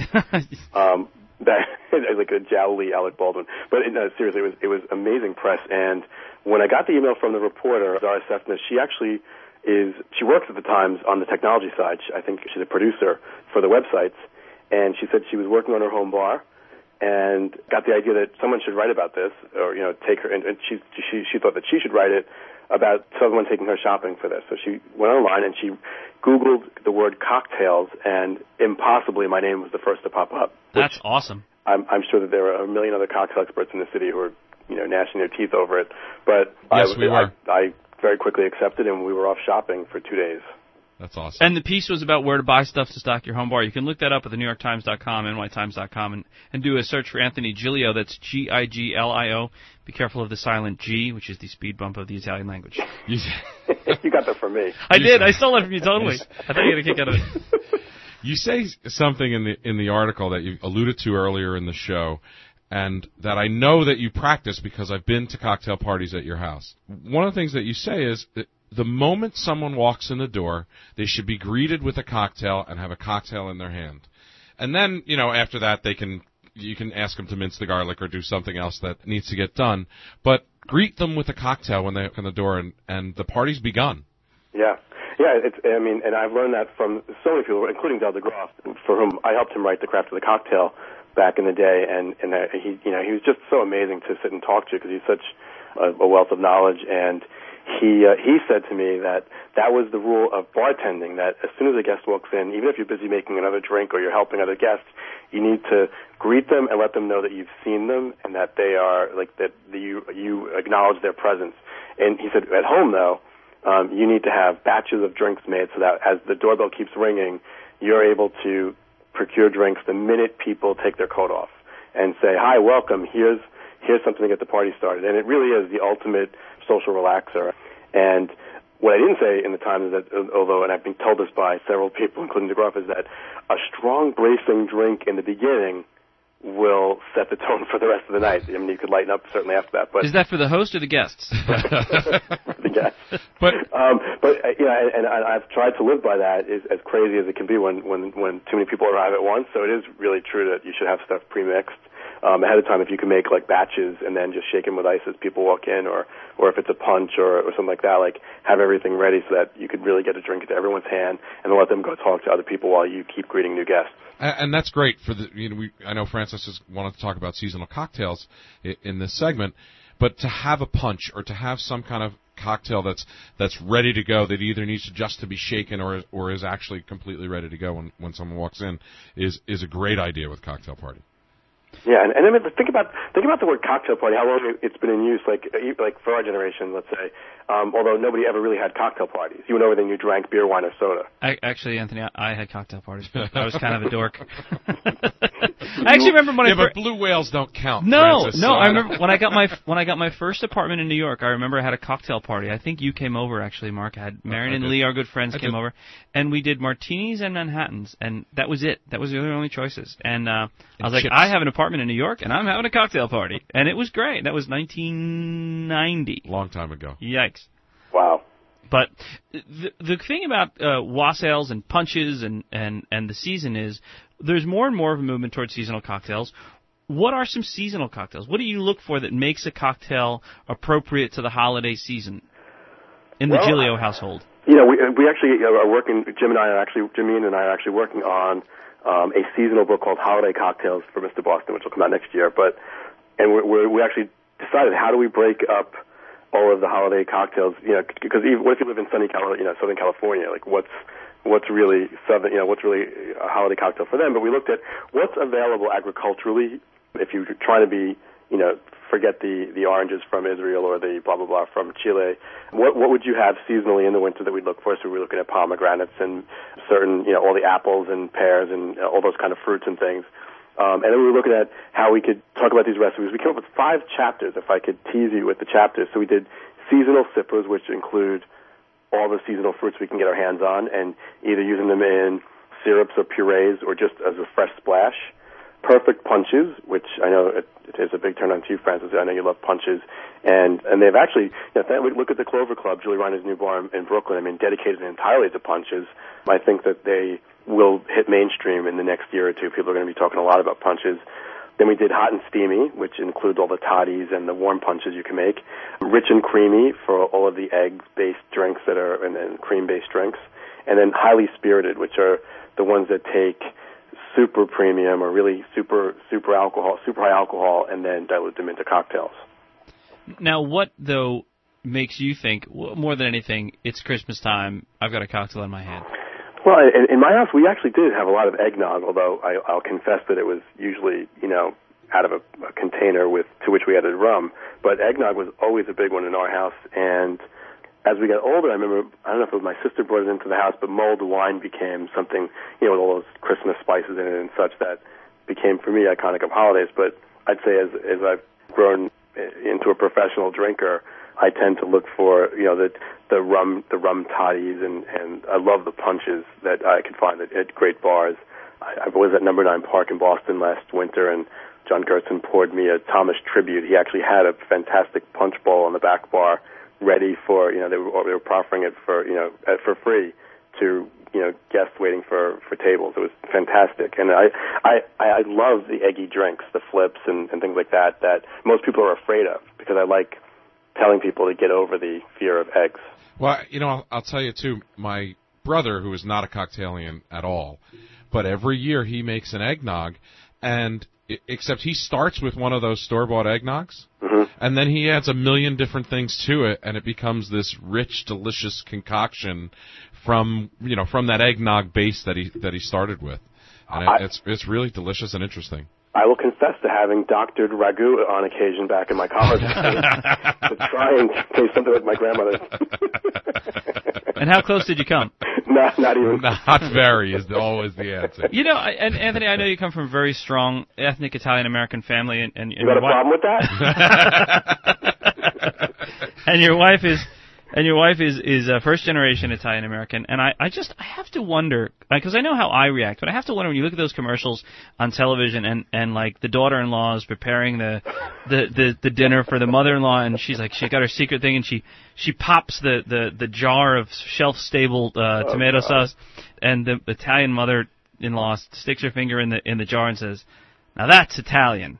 [SPEAKER 4] That like a jowly Alec Baldwin. But seriously, it was amazing press. And when I got the email from the reporter, Zara Sefna, she works at the Times on the technology side. I think she's a producer for the websites. And she said she was working on her home bar and got the idea that someone should write about this, or take her. And she thought that she should write it about someone taking her shopping for this. So she went online and she Googled the word cocktails, and impossibly my name was the first to pop up.
[SPEAKER 3] That's awesome.
[SPEAKER 4] I'm sure that there are a million other cocktail experts in the city who are, gnashing their teeth over it. But
[SPEAKER 2] yes, we were.
[SPEAKER 4] I very quickly accepted, and we were off shopping for 2 days.
[SPEAKER 2] That's awesome.
[SPEAKER 3] And the piece was about where to buy stuff to stock your home bar. You can look that up at the NewYorkTimes.com, NYTimes.com, and do a search for Anthony Gilio. That's Giglio. Be careful of the silent G, which is the speed bump of the Italian language.
[SPEAKER 4] You got that from me.
[SPEAKER 3] I did. I stole that from you totally. I thought you had a kick out of it.
[SPEAKER 2] You say something in the article that you alluded to earlier in the show, and that I know that you practice because I've been to cocktail parties at your house. One of the things that you say is that the moment someone walks in the door, they should be greeted with a cocktail and have a cocktail in their hand. And then, after that, you can ask them to mince the garlic or do something else that needs to get done. But greet them with a cocktail when they open the door, and the party's begun. Yeah. Yeah, and I've learned that from so many people, including Del DeGroff, for whom I helped him write The Craft of the Cocktail back in the day, and he was just so amazing to sit and talk to because he's such a wealth of knowledge, and
[SPEAKER 4] he said to me that was the rule of bartending, that as soon as a guest walks in, even if you're busy making another drink or you're helping other guests, you need to greet them and let them know that you've seen them and that they are, like, that you acknowledge their presence. And he said, at home, though, you need to have batches of drinks made so that as the doorbell keeps ringing, you're able to procure drinks the minute people take their coat off and say, hi, welcome, here's something to get the party started. And it really is the ultimate social relaxer. And what I didn't say in the time is that, although, and I've been told this by several people, including DeGroff, is that a strong bracing drink in the beginning will set the tone for the rest of the night. I mean, you could lighten up certainly after that. But
[SPEAKER 3] is that for the host or the guests?
[SPEAKER 4] The guests.
[SPEAKER 2] But
[SPEAKER 4] and I've tried to live by that, is as crazy as it can be when too many people arrive at once. So it is really true that you should have stuff pre-mixed ahead of time. If you can make like batches and then just shake them with ice as people walk in, or if it's a punch or something like that, like have everything ready so that you could really get a drink into everyone's hand and then let them go talk to other people while you keep greeting new guests.
[SPEAKER 2] And that's great for the. I know Francis has wanted to talk about seasonal cocktails in this segment, but to have a punch or to have some kind of cocktail that's ready to go, that either needs just to be shaken or is actually completely ready to go when someone walks in, is a great idea with Cocktail Party.
[SPEAKER 4] Yeah, and I mean, think about the word cocktail party. How long it's been in use? Like for our generation, let's say. Although nobody ever really had cocktail parties. You went over there and you drank beer, wine, or soda.
[SPEAKER 3] Actually, Anthony, I had cocktail parties, but I was kind of a dork. I actually remember when
[SPEAKER 2] but blue whales don't count.
[SPEAKER 3] No,
[SPEAKER 2] Francis,
[SPEAKER 3] no. I remember when I got my first apartment in New York. I remember I had a cocktail party. I think you came over actually, Mark. I had Marion and Lee, our good friends, came over, and we did martinis and Manhattans, and that was it. That was the only choices. And I was like, I have an apartment in New York, and I'm having a cocktail party, and it was great. That was 1990.
[SPEAKER 2] Long time ago.
[SPEAKER 3] Yikes.
[SPEAKER 4] Wow.
[SPEAKER 3] But the thing about wassails and punches and the season is there's more and more of a movement towards seasonal cocktails. What are some seasonal cocktails? What do you look for that makes a cocktail appropriate to the holiday season in the Giglio household?
[SPEAKER 4] You know, we actually are working. Jimmy and I are actually working on a seasonal book called Holiday Cocktails for Mr. Boston, which will come out next year. And we actually decided, how do we break up all of the holiday cocktails? You know, because what if you live in Southern California? Like, what's really southern? You know, what's really a holiday cocktail for them? But we looked at what's available agriculturally. If you're trying to be, you know, forget the oranges from Israel or the blah blah blah from Chile, what would you have seasonally in the winter that we'd look for? So we were looking at pomegranates and certain, you know, all the apples and pears and all those kind of fruits and things. And then we were looking at how we could talk about these recipes. We came up with 5 chapters, if I could tease you with the chapters. So we did seasonal sippers, which include all the seasonal fruits we can get our hands on, and either using them in syrups or purees or just as a fresh splash. Perfect punches, which I know it is a big turn on to you, Francis. I know you love punches. And they've actually, you know, if we look at the Clover Club, Julie Reiner's new bar in Brooklyn, I mean, dedicated entirely to punches. I think that they will hit mainstream in the next year or two. People are going to be talking a lot about punches. Then we did hot and steamy, which includes all the toddies and the warm punches you can make. Rich and creamy for all of the egg-based drinks and then cream-based drinks. And then highly spirited, which are the ones that take super premium or really super high alcohol, and then dilute them into cocktails.
[SPEAKER 3] Now, what, though, makes you think, more than anything, it's Christmas time, I've got a cocktail in my hand?
[SPEAKER 4] Well, in my house, we actually did have a lot of eggnog, although I'll confess that it was usually, you know, out of a container to which we added rum. But eggnog was always a big one in our house, and as we got older, I remember, I don't know if it was my sister brought it into the house, but mulled wine became something, you know, with all those Christmas spices in it and such, that became, for me, iconic of holidays. But I'd say as I've grown into a professional drinker, I tend to look for, you know, the rum toddies, and I love the punches that I could find at great bars. I was at Number 9 Park in Boston last winter, and John Gertzen poured me a Thomas Tribute. He actually had a fantastic punch bowl on the back bar ready for, you know, they were proffering it for, you know, for free to, you know, guests waiting for tables. It was fantastic. And I love the eggy drinks, the flips and things like that most people are afraid of, because I like telling people to get over the fear of eggs.
[SPEAKER 2] Well, you know, I'll tell you, too, my brother, who is not a cocktailian at all, but every year he makes an eggnog, and except he starts with one of those store-bought eggnogs, and then he adds a million different things to it, and it becomes this rich, delicious concoction from that eggnog base that he started with, and it's really delicious and interesting.
[SPEAKER 4] I will confess to having doctored ragu on occasion back in my college days to try and taste something like my grandmother's.
[SPEAKER 3] And how close did you come?
[SPEAKER 4] Not even.
[SPEAKER 2] Not very is always the answer.
[SPEAKER 3] You know, and Anthony, I know you come from a very strong ethnic Italian-American family. And
[SPEAKER 4] you got a problem with that?
[SPEAKER 3] And your wife is first-generation Italian-American, and I have to wonder, because I know how I react, but I have to wonder when you look at those commercials on television and like the daughter-in-law is preparing the dinner for the mother-in-law, and she got her secret thing, and she pops the jar of shelf-stable tomato sauce, and the Italian mother-in-law sticks her finger in the jar and says, "Now that's Italian."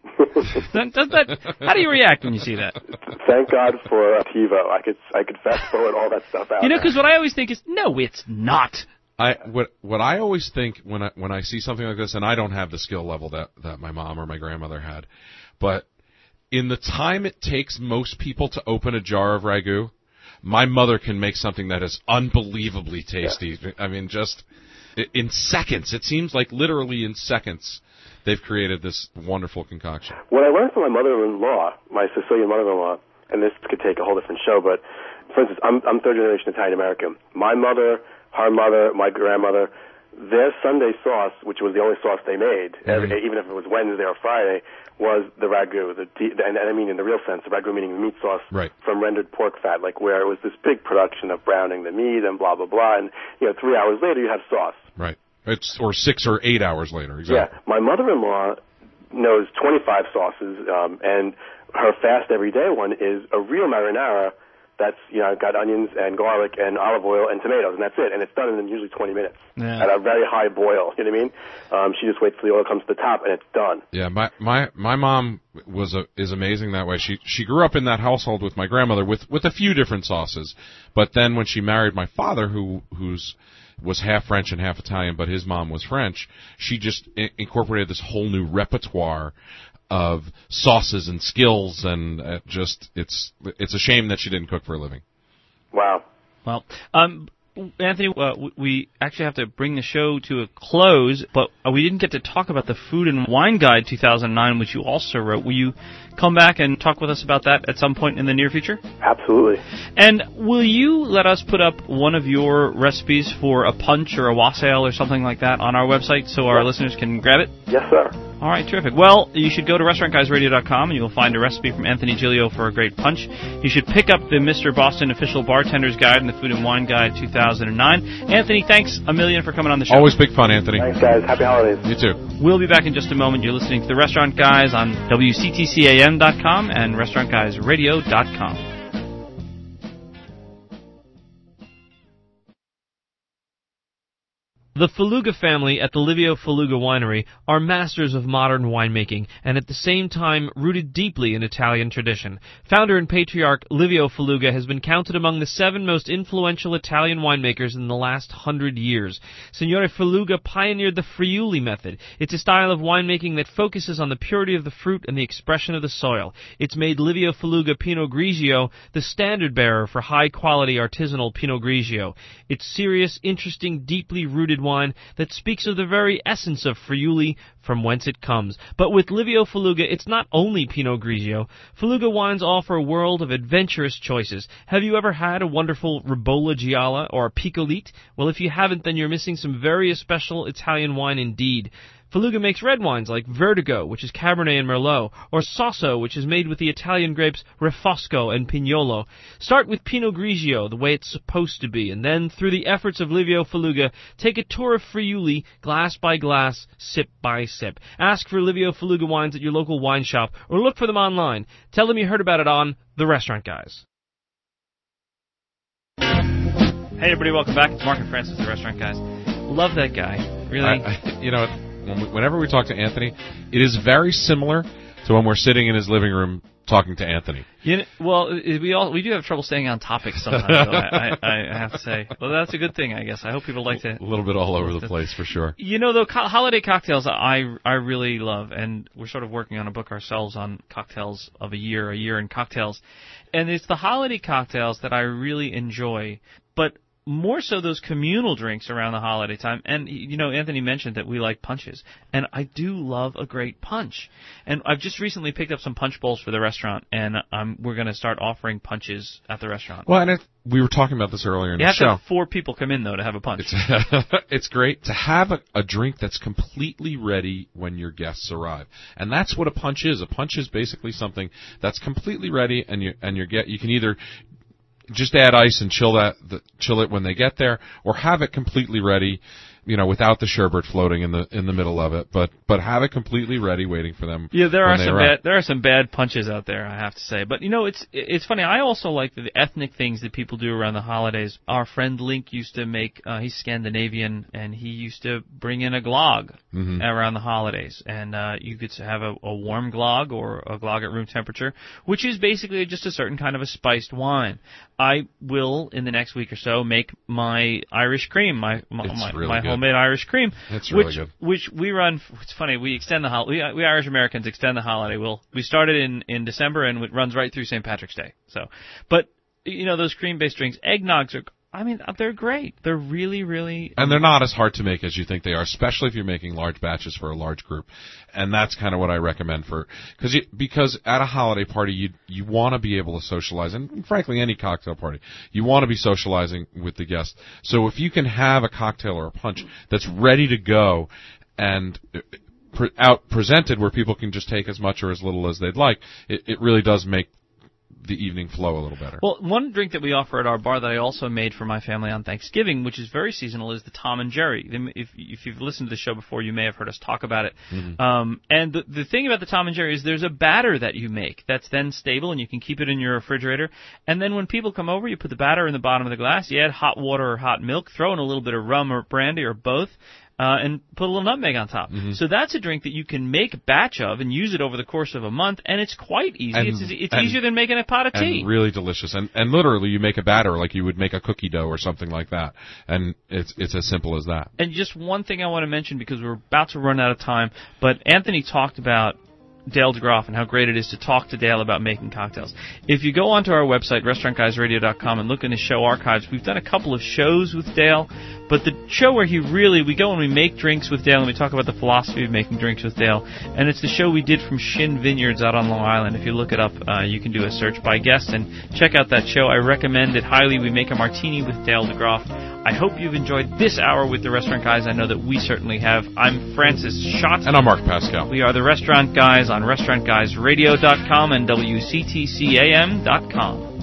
[SPEAKER 3] How do you react when you see that?
[SPEAKER 4] Thank God for TiVo. I could fast forward all that stuff out.
[SPEAKER 3] You know, because what I always think is, no, it's not.
[SPEAKER 2] What I always think when I see something like this, and I don't have the skill level that my mom or my grandmother had, but in the time it takes most people to open a jar of ragu, my mother can make something that is unbelievably tasty. Yeah. I mean, just in seconds. It seems like literally in seconds they've created this wonderful concoction.
[SPEAKER 4] What I learned from my mother-in-law, my Sicilian mother-in-law, and this could take a whole different show, but for instance, I'm third-generation Italian-American. My mother, her mother, my grandmother, their Sunday sauce, which was the only sauce they made, even if it was Wednesday or Friday, was the ragu. And I mean in the real sense, the ragu meaning the meat sauce from rendered pork fat, like where it was this big production of browning the meat and blah, blah, blah, and 3 hours later you have sauce.
[SPEAKER 2] Right. Or 6 or 8 hours later, exactly.
[SPEAKER 4] Yeah. My mother-in-law knows 25 sauces, and her fast everyday one is a real marinara that's, got onions and garlic and olive oil and tomatoes, and that's it. And it's done in usually 20 minutes at a very high boil. You know what I mean? She just waits till the oil comes to the top, and it's done.
[SPEAKER 2] Yeah, my mom is amazing that way. She grew up in that household with my grandmother with a few different sauces, but then when she married my father, who's was half French and half Italian, but his mom was French, she just incorporated this whole new repertoire of sauces and skills, and it's a shame that she didn't cook for a living.
[SPEAKER 4] Wow.
[SPEAKER 3] Well, Anthony, we actually have to bring the show to a close, but we didn't get to talk about the Food and Wine Guide 2009, which you also wrote. Will you come back and talk with us about that at some point in the near future?
[SPEAKER 4] Absolutely.
[SPEAKER 3] And will you let us put up one of your recipes for a punch or a wassail or something like that on our website so our listeners can grab it?
[SPEAKER 4] Yes, sir.
[SPEAKER 3] All right, terrific. Well, you should go to restaurantguysradio.com and you will find a recipe from Anthony Giglio for a great punch. You should pick up the Mr. Boston Official Bartender's Guide and the Food and Wine Guide 2009. Anthony, thanks a million for coming on the show.
[SPEAKER 2] Always big fun, Anthony.
[SPEAKER 4] Thanks, guys. Happy holidays.
[SPEAKER 2] You too.
[SPEAKER 3] We'll be back in just a moment. You're listening to The Restaurant Guys on WCTCAM.com and RestaurantGuysRadio.com. The Faluga family at the Livio Faluga Winery are masters of modern winemaking and at the same time rooted deeply in Italian tradition. Founder and patriarch Livio Faluga has been counted among the 7 most influential Italian winemakers in the last 100 years. Signore Faluga pioneered the Friuli method. It's a style of winemaking that focuses on the purity of the fruit and the expression of the soil. It's made Livio Faluga Pinot Grigio the standard bearer for high-quality artisanal Pinot Grigio. It's serious, interesting, deeply rooted wine that speaks of the very essence of Friuli, from whence it comes. But with Livio Faluga, it's not only Pinot Grigio. Faluga wines offer a world of adventurous choices. Have you ever had a wonderful Ribolla Gialla or a Piccolite? Well, if you haven't, then you're missing some very special Italian wine indeed. Faluga makes red wines like Vertigo, which is Cabernet and Merlot, or Sasso, which is made with the Italian grapes Refosco and Pignolo. Start with Pinot Grigio, the way it's supposed to be, and then, through the efforts of Livio Faluga, take a tour of Friuli, glass by glass, sip by sip. Ask for Livio Faluga wines at your local wine shop, or look for them online. Tell them you heard about it on The Restaurant Guys. Hey everybody, welcome back. It's Mark and Francis, The Restaurant Guys. Love that guy. Really.
[SPEAKER 2] Whenever we talk to Anthony, it is very similar to when we're sitting in his living room talking to Anthony.
[SPEAKER 3] Well, we do have trouble staying on topic sometimes. Though, I have to say. Well, that's a good thing, I guess. I hope people like to.
[SPEAKER 2] A little bit all over the place for sure.
[SPEAKER 3] Though holiday cocktails I really love, and we're sort of working on a book ourselves on cocktails of a year in cocktails, and it's the holiday cocktails that I really enjoy, but more so those communal drinks around the holiday time. And, Anthony mentioned that we like punches. And I do love a great punch. And I've just recently picked up some punch bowls for the restaurant, and we're going to start offering punches at the restaurant.
[SPEAKER 2] Well, and we were talking about this earlier in the show.
[SPEAKER 3] You have to have 4 people come in, though, to have a punch.
[SPEAKER 2] It's great to have a drink that's completely ready when your guests arrive. And that's what a punch is. A punch is basically something that's completely ready, and you can either just add ice and chill it when they get there, or have it completely ready, without the sherbet floating in the middle of it, but have it completely ready, waiting for them.
[SPEAKER 3] Yeah, there are some bad punches out there, I have to say. But it's funny. I also like the ethnic things that people do around the holidays. Our friend Link used to make. He's Scandinavian, and he used to bring in a glögg around the holidays, and you could have a warm glögg or a glögg at room temperature, which is basically just a certain kind of a spiced wine. I will, in the next week or so, make my Irish cream, my homemade Irish cream.
[SPEAKER 2] That's really good.
[SPEAKER 3] Which we run. It's funny. We extend the holiday. We Irish Americans extend the holiday. We started in December, and it runs right through St. Patrick's Day. So, but those cream-based drinks, eggnogs are. They're great. They're really, really...
[SPEAKER 2] And they're not as hard to make as you think they are, especially if you're making large batches for a large group. And that's kind of what I recommend because at a holiday party, you want to be able to socialize, and frankly, any cocktail party, you want to be socializing with the guests. So if you can have a cocktail or a punch that's ready to go and presented where people can just take as much or as little as they'd like, it really does make the evening flow a little better.
[SPEAKER 3] Well, one drink that we offer at our bar that I also made for my family on Thanksgiving, which is very seasonal, is the Tom and Jerry. If you've listened to the show before, you may have heard us talk about it. Mm-hmm. And the thing about the Tom and Jerry is there's a batter that you make that's then stable, and you can keep it in your refrigerator. And then when people come over, you put the batter in the bottom of the glass, you add hot water or hot milk, throw in a little bit of rum or brandy or both, and put a little nutmeg on top. Mm-hmm. So that's a drink that you can make a batch of and use it over the course of a month, and it's quite easy. It's easier than making a pot of tea.
[SPEAKER 2] And really delicious. And literally, you make a batter like you would make a cookie dough or something like that. And it's as simple as that.
[SPEAKER 3] And just one thing I want to mention, because we're about to run out of time, but Anthony talked about Dale DeGroff and how great it is to talk to Dale about making cocktails. If you go onto our website, restaurantguysradio.com, and look in the show archives, we've done a couple of shows with Dale, but the show where we go and we make drinks with Dale, and we talk about the philosophy of making drinks with Dale, and it's the show we did from Shin Vineyards out on Long Island. If you look it up, you can do a search by guest and check out that show. I recommend it highly. We make a martini with Dale DeGroff. I hope you've enjoyed this hour with the Restaurant Guys. I know that we certainly have. I'm Francis Schott.
[SPEAKER 2] And I'm Mark Pascal.
[SPEAKER 3] We are the Restaurant Guys on restaurantguysradio.com and WCTCAM.com.